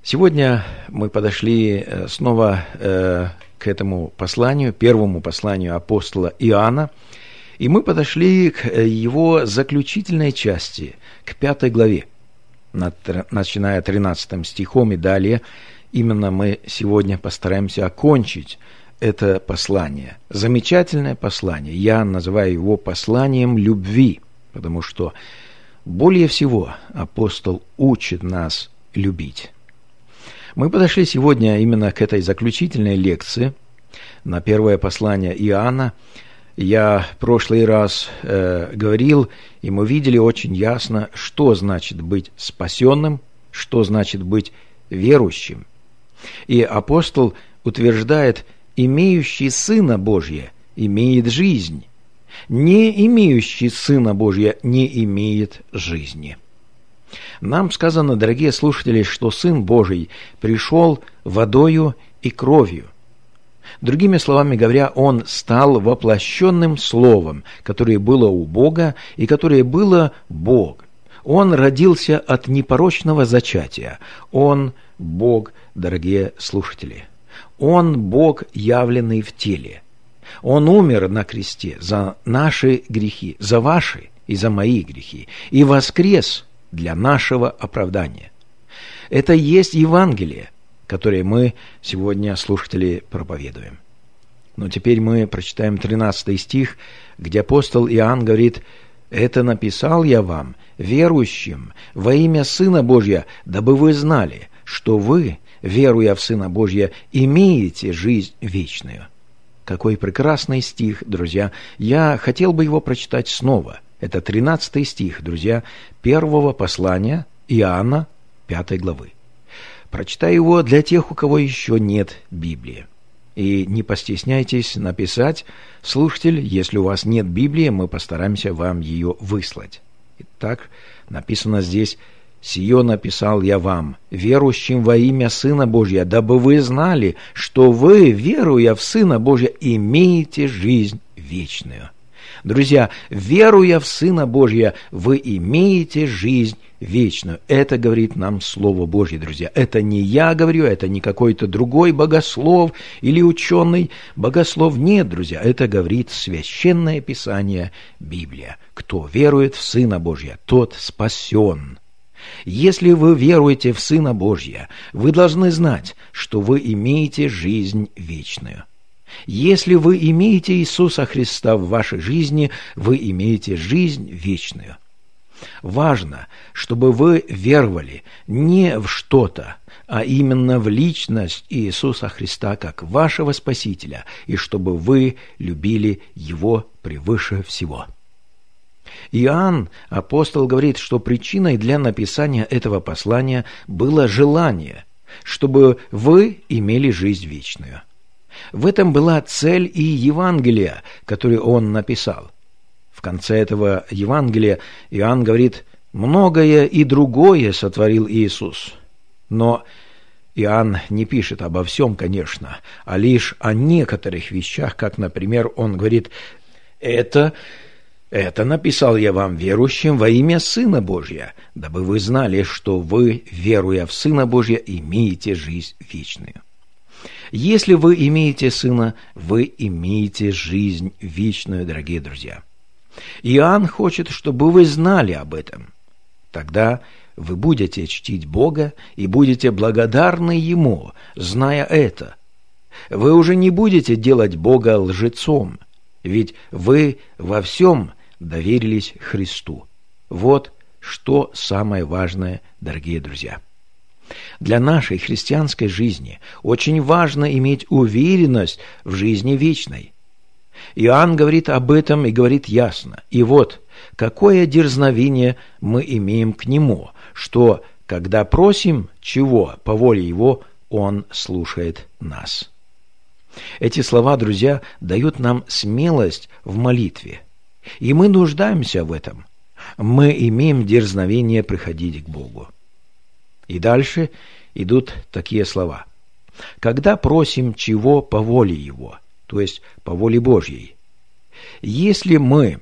Сегодня мы подошли снова к этому посланию, первому посланию апостола Иоанна, и мы подошли к его заключительной части, к 5 главе, начиная 13 стихом и далее. Именно мы сегодня постараемся окончить это послание. Замечательное послание. Я называю его посланием любви, потому что более всего апостол учит нас любить. Мы подошли сегодня именно к этой заключительной лекции на первое послание Иоанна. Я в прошлый раз говорил, и мы видели очень ясно, что значит быть спасенным, что значит быть верующим. И апостол утверждает: имеющий Сына Божия имеет жизнь, не имеющий Сына Божия не имеет жизни. Нам сказано, дорогие слушатели, что Сын Божий пришел водою и кровью. Другими словами говоря, Он стал воплощенным Словом, которое было у Бога и которое было Бог. Он родился от непорочного зачатия. Он Бог, дорогие слушатели. Он Бог, явленный в теле. Он умер на кресте за наши грехи, за ваши и за мои грехи, и воскрес для нашего оправдания. Это и есть Евангелие, которое мы сегодня, слушатели, проповедуем. Но теперь мы прочитаем 13 стих, где апостол Иоанн говорит: «Это написал я вам, верующим, во имя Сына Божия, дабы вы знали, что вы, веруя в Сына Божия, имеете жизнь вечную». Какой прекрасный стих, друзья! Я хотел бы его прочитать снова. Это 13 стих, друзья, первого послания Иоанна, 5 главы. Прочитаю его для тех, у кого еще нет Библии. И не постесняйтесь написать: слушатель, если у вас нет Библии, мы постараемся вам ее выслать. Итак, написано здесь: «Сие написал я вам, верующим во имя Сына Божия, дабы вы знали, что вы, веруя в Сына Божия, имеете жизнь вечную». Друзья, веруя в Сына Божия, вы имеете жизнь вечную. Это говорит нам Слово Божье, друзья. Это не я говорю, это не какой-то другой богослов или ученый богослов. Нет, друзья, это говорит Священное Писание, Библия. Кто верует в Сына Божия, тот спасен. Если вы веруете в Сына Божия, вы должны знать, что вы имеете жизнь вечную. Если вы имеете Иисуса Христа в вашей жизни, вы имеете жизнь вечную. Важно, чтобы вы веровали не в что-то, а именно в личность Иисуса Христа как вашего Спасителя, и чтобы вы любили Его превыше всего. Иоанн, апостол, говорит, что причиной для написания этого послания было желание, чтобы вы имели жизнь вечную. В этом была цель и Евангелия, которое он написал. В конце этого Евангелия Иоанн говорит: «Многое и другое сотворил Иисус». Но Иоанн не пишет обо всем, конечно, а лишь о некоторых вещах, как, например, он говорит: «Это написал я вам, верующим, во имя Сына Божия, дабы вы знали, что вы, веруя в Сына Божия, имеете жизнь вечную». Если вы имеете Сына, вы имеете жизнь вечную, дорогие друзья. Иоанн хочет, чтобы вы знали об этом. Тогда вы будете чтить Бога и будете благодарны Ему, зная это. Вы уже не будете делать Бога лжецом, ведь вы во всем доверились Христу. Вот что самое важное, дорогие друзья. Для нашей христианской жизни очень важно иметь уверенность в жизни вечной. Иоанн говорит об этом и говорит ясно. И вот, какое дерзновение мы имеем к Нему, что, когда просим чего по воле Его, Он слушает нас. Эти слова, друзья, дают нам смелость в молитве. И мы нуждаемся в этом. Мы имеем дерзновение приходить к Богу. И дальше идут такие слова: «Когда просим чего по воле Его», то есть по воле Божьей. Если мы,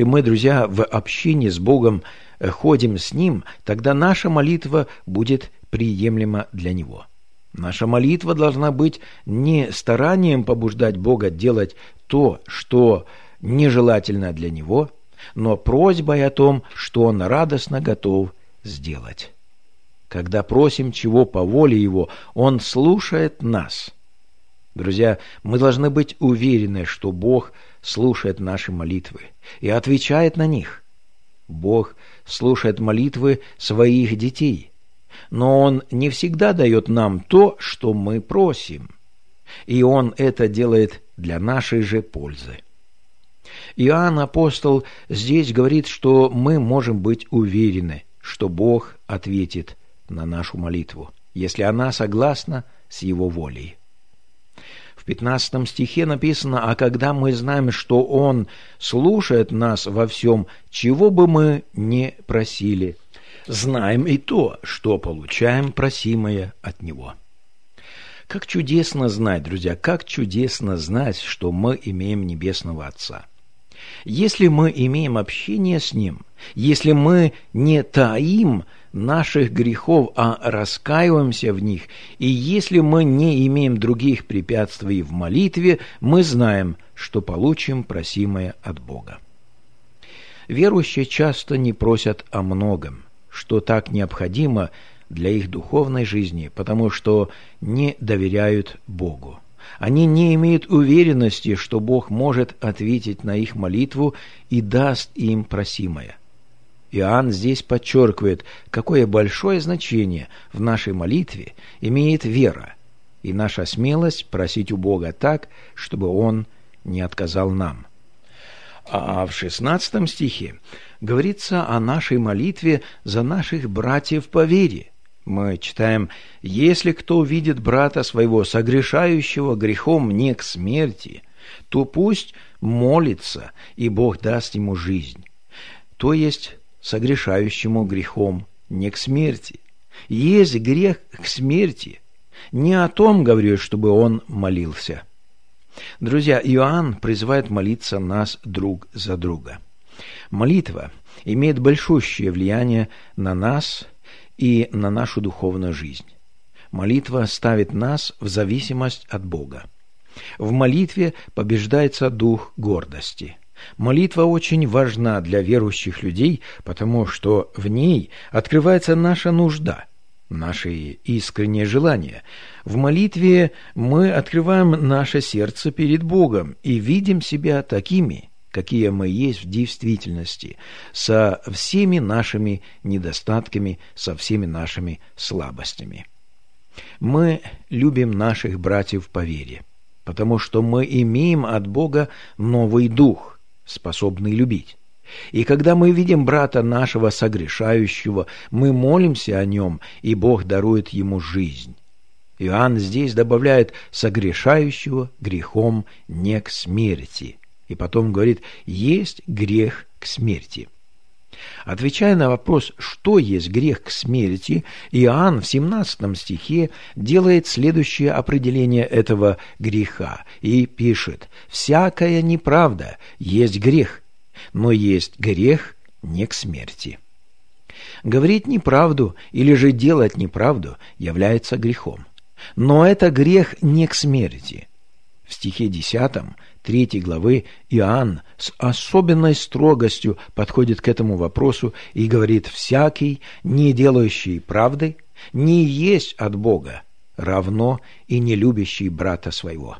друзья, в общении с Богом ходим с Ним, тогда наша молитва будет приемлема для Него. Наша молитва должна быть не старанием побуждать Бога делать то, что нежелательно для Него, но просьбой о том, что Он радостно готов сделать. Когда просим чего по воле Его, Он слушает нас. Друзья, мы должны быть уверены, что Бог слушает наши молитвы и отвечает на них. Бог слушает молитвы своих детей, но Он не всегда дает нам то, что мы просим, и Он это делает для нашей же пользы. Иоанн Апостол здесь говорит, что мы можем быть уверены, что Бог ответит на нашу молитву, если она согласна с Его волей. В 15 стихе написано: «А когда мы знаем, что Он слушает нас во всем, чего бы мы ни просили, знаем и то, что получаем просимое от Него». Как чудесно знать, друзья, как чудесно знать, что мы имеем Небесного Отца. Если мы имеем общение с Ним, если мы не таим наших грехов, а раскаиваемся в них, и если мы не имеем других препятствий в молитве, мы знаем, что получим просимое от Бога. Верующие часто не просят о многом, что так необходимо для их духовной жизни, потому что не доверяют Богу. Они не имеют уверенности, что Бог может ответить на их молитву и даст им просимое. Иоанн здесь подчеркивает, какое большое значение в нашей молитве имеет вера и наша смелость просить у Бога так, чтобы Он не отказал нам. А в 16 стихе говорится о нашей молитве за наших братьев по вере. Мы читаем: «Если кто увидит брата своего, согрешающего грехом не к смерти, то пусть молится, и Бог даст ему жизнь». То есть согрешающему грехом не к смерти. Есть грех к смерти. Не о том говорю, чтобы он молился. Друзья, Иоанн призывает молиться нас друг за друга. Молитва имеет большущее влияние на нас и на нашу духовную жизнь. Молитва ставит нас в зависимость от Бога. В молитве побеждается дух гордости. Молитва очень важна для верующих людей, потому что в ней открывается наша нужда, наши искренние желания. В молитве мы открываем наше сердце перед Богом и видим себя такими, какие мы есть в действительности, со всеми нашими недостатками, со всеми нашими слабостями. Мы любим наших братьев по вере, потому что мы имеем от Бога новый дух, способный любить. И когда мы видим брата нашего согрешающего, мы молимся о нем, и Бог дарует ему жизнь. Иоанн здесь добавляет «согрешающего грехом не к смерти». И потом говорит «есть грех к смерти». Отвечая на вопрос, что есть грех к смерти, Иоанн в 17 стихе делает следующее определение этого греха и пишет: «Всякая неправда есть грех, но есть грех не к смерти». Говорить неправду или же делать неправду является грехом, но это грех не к смерти. В стихе 10 3 главы Иоанн с особенной строгостью подходит к этому вопросу и говорит: «Всякий, не делающий правды, не есть от Бога, равно и не любящий брата своего».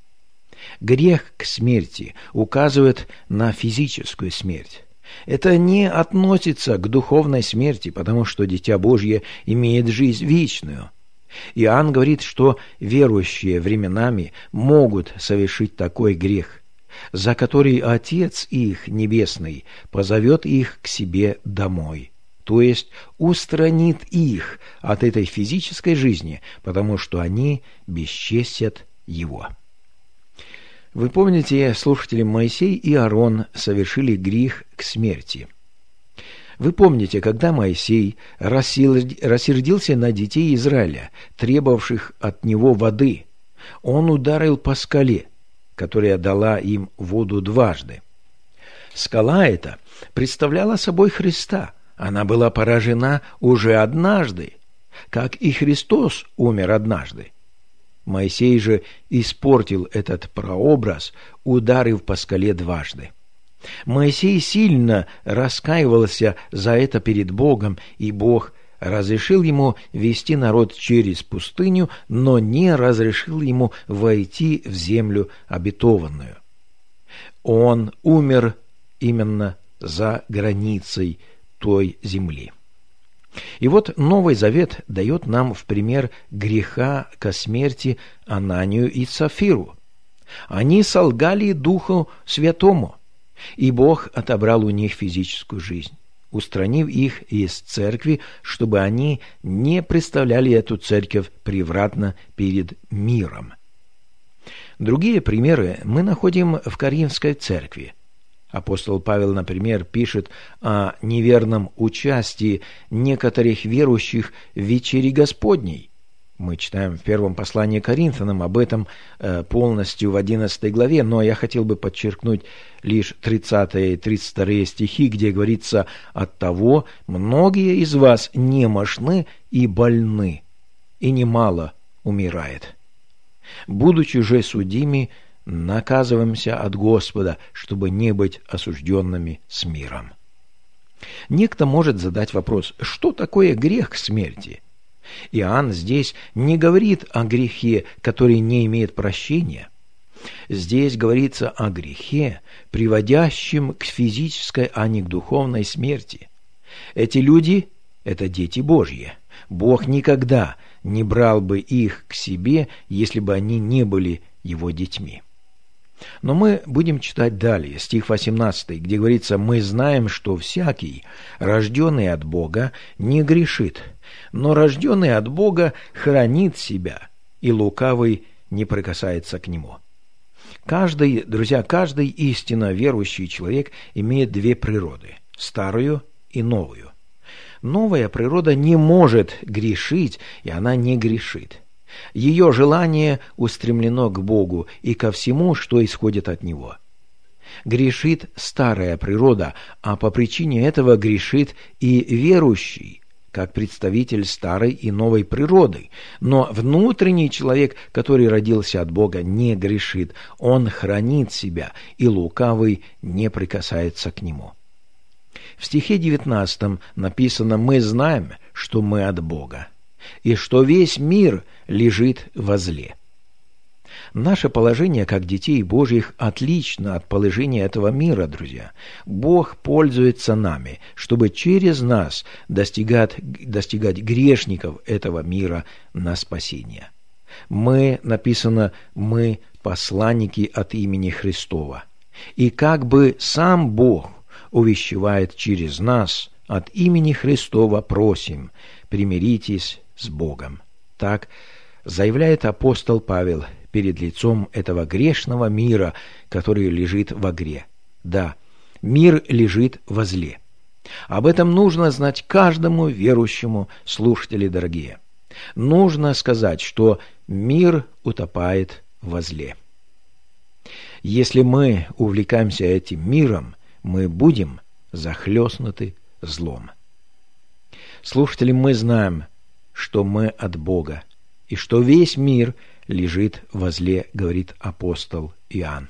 Грех к смерти указывает на физическую смерть. Это не относится к духовной смерти, потому что Дитя Божье имеет жизнь вечную. Иоанн говорит, что верующие временами могут совершить такой грех, за который Отец их Небесный позовет их к себе домой, то есть устранит их от этой физической жизни, потому что они бесчестят Его. Вы помните, слушатели, Моисей и Аарон совершили грех к смерти. Вы помните, когда Моисей рассердился на детей Израиля, требовавших от него воды, он ударил по скале, которая дала им воду дважды. Скала эта представляла собой Христа. Она была поражена уже однажды, как и Христос умер однажды. Моисей же испортил этот прообраз, ударив по скале дважды. Моисей сильно раскаивался за это перед Богом, и Бог разрешил ему вести народ через пустыню, но не разрешил ему войти в землю обетованную. Он умер именно за границей той земли. И вот Новый Завет дает нам в пример греха ко смерти Ананию и Сапфиру. Они солгали Духу Святому, и Бог отобрал у них физическую жизнь, устранив их из церкви, чтобы они не представляли эту церковь превратно перед миром. Другие примеры мы находим в Коринфской церкви. Апостол Павел, например, пишет о неверном участии некоторых верующих в вечере Господней. Мы читаем в первом послании к Коринфянам об этом полностью в 11 главе, но я хотел бы подчеркнуть лишь 30 и 32 стихи, где говорится: «Оттого многие из вас немощны и больны, и немало умирает. Будучи же судими, наказываемся от Господа, чтобы не быть осужденными с миром». Некто может задать вопрос: что такое грех смерти? Иоанн здесь не говорит о грехе, который не имеет прощения. Здесь говорится о грехе, приводящем к физической, а не к духовной смерти. Эти люди – это дети Божьи. Бог никогда не брал бы их к себе, если бы они не были Его детьми. Но мы будем читать далее, стих 18, где говорится: «Мы знаем, что всякий, рожденный от Бога, не грешит, но рожденный от Бога хранит себя, и лукавый не прикасается к нему». Каждый истинно верующий человек имеет две природы – старую и новую. Новая природа не может грешить, и она не грешит. Ее желание устремлено к Богу и ко всему, что исходит от Него. Грешит старая природа, а по причине этого грешит и верующий, как представитель старой и новой природы. Но внутренний человек, который родился от Бога, не грешит. Он хранит себя, и лукавый не прикасается к нему. В стихе 19 написано: «Мы знаем, что мы от Бога, и что весь мир лежит во зле». Наше положение как детей Божьих отлично от положения этого мира, друзья. Бог пользуется нами, чтобы через нас достигать грешников этого мира на спасение. Написано, мы посланники от имени Христова. И как бы сам Бог увещевает через нас: от имени Христова просим, примиритесь с Богом. Так заявляет апостол Павел перед лицом этого грешного мира, который лежит во гре. Да, мир лежит во зле. Об этом нужно знать каждому верующему, слушатели дорогие. Нужно сказать, что мир утопает во зле. Если мы увлекаемся этим миром, мы будем захлестнуты злом. Слушатели, мы знаем, что мы от Бога, и что весь мир лежит во зле, говорит апостол Иоанн.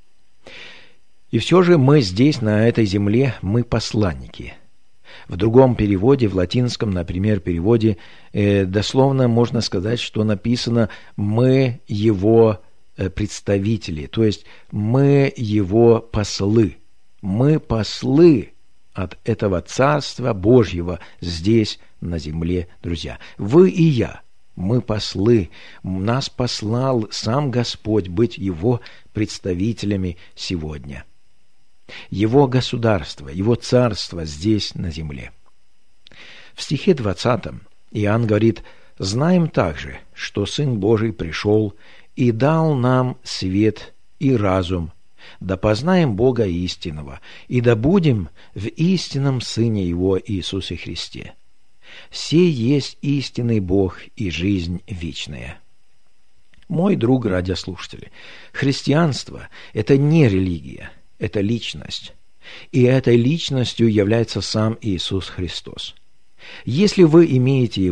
И все же мы здесь, на этой земле, мы посланники. В другом переводе, в латинском, например, переводе, дословно можно сказать, что написано: «Мы Его представители», то есть мы Его послы. Мы послы от этого Царства Божьего здесь, на земле, друзья. Вы и я, мы послы. Нас послал сам Господь быть Его представителями сегодня. Его государство, Его царство здесь, на земле. В стихе 20 Иоанн говорит: «Знаем также, что Сын Божий пришел и дал нам свет и разум, да познаем Бога истинного, и да будем в истинном Сыне Его Иисусе Христе. Сей есть истинный Бог и жизнь вечная». Мой друг радиослушатели, христианство – это не религия, это личность. И этой личностью является сам Иисус Христос. Если вы имеете Его,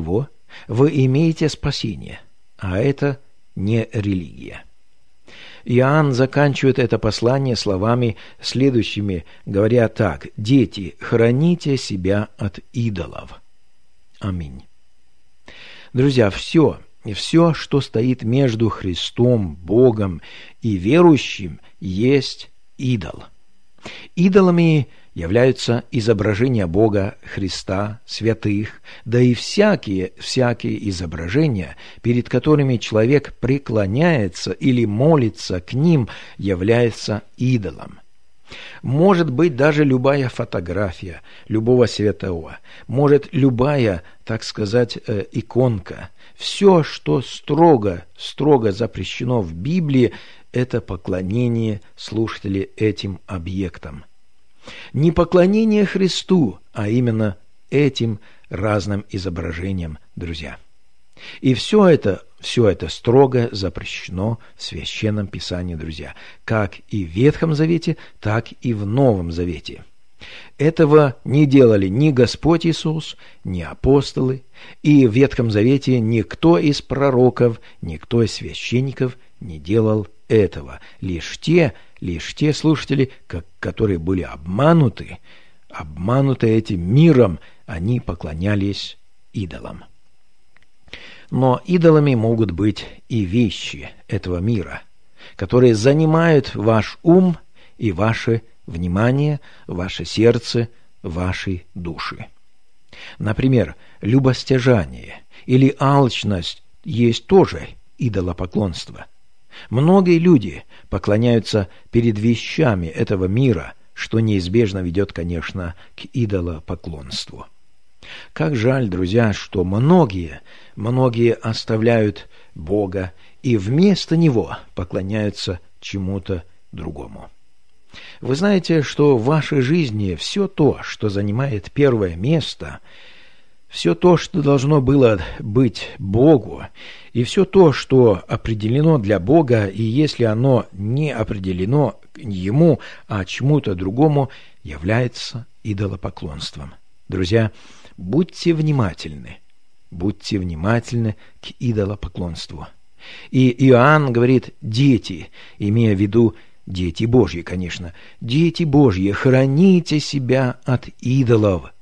вы имеете спасение, а это не религия. Иоанн заканчивает это послание словами следующими, говоря так: «Дети, храните себя от идолов». Аминь. Друзья, все, что стоит между Христом, Богом и верующим, есть идол. Идолами являются изображения Бога, Христа, святых, да и всякие изображения, перед которыми человек преклоняется или молится к ним, являются идолом. Может быть даже любая фотография любого святого, может любая, так сказать, иконка. Все, что строго запрещено в Библии, это поклонение слушателей этим объектам. Не поклонение Христу, а именно этим разным изображениям, друзья. И все это строго запрещено в Священном Писании, друзья, как и в Ветхом Завете, так и в Новом Завете. Этого не делали ни Господь Иисус, ни апостолы, и в Ветхом Завете никто из пророков, никто из священников не делал этого. Лишь те слушатели, которые были обмануты этим миром, они поклонялись идолам. Но идолами могут быть и вещи этого мира, которые занимают ваш ум и ваше внимание, ваше сердце, ваши души. Например, любостяжание или алчность есть тоже идолопоклонство. Многие люди поклоняются перед вещами этого мира, что неизбежно ведет, конечно, к идолопоклонству. Как жаль, друзья, что многие оставляют Бога и вместо Него поклоняются чему-то другому. Вы знаете, что в вашей жизни все то, что занимает первое место, все то, что должно было быть Богу, и все то, что определено для Бога, и если оно не определено Ему, а чему-то другому, является идолопоклонством. Друзья, будьте внимательны к идолопоклонству. И Иоанн говорит: дети, имея в виду дети Божьи, конечно, дети Божьи, храните себя от идолов,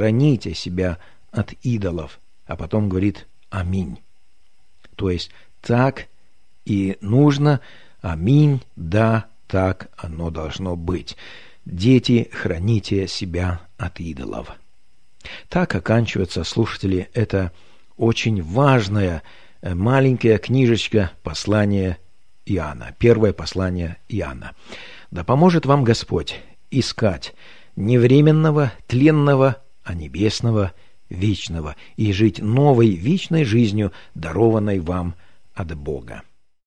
а потом говорит аминь. То есть так и нужно, аминь, да, так оно должно быть. Дети, храните себя от идолов. Так оканчивается, слушатели, это очень важная маленькая книжечка послания Иоанна, первое послание Иоанна. Да поможет вам Господь искать не временного, тленного, а небесного, вечного, и жить новой вечной жизнью, дарованной вам от Бога.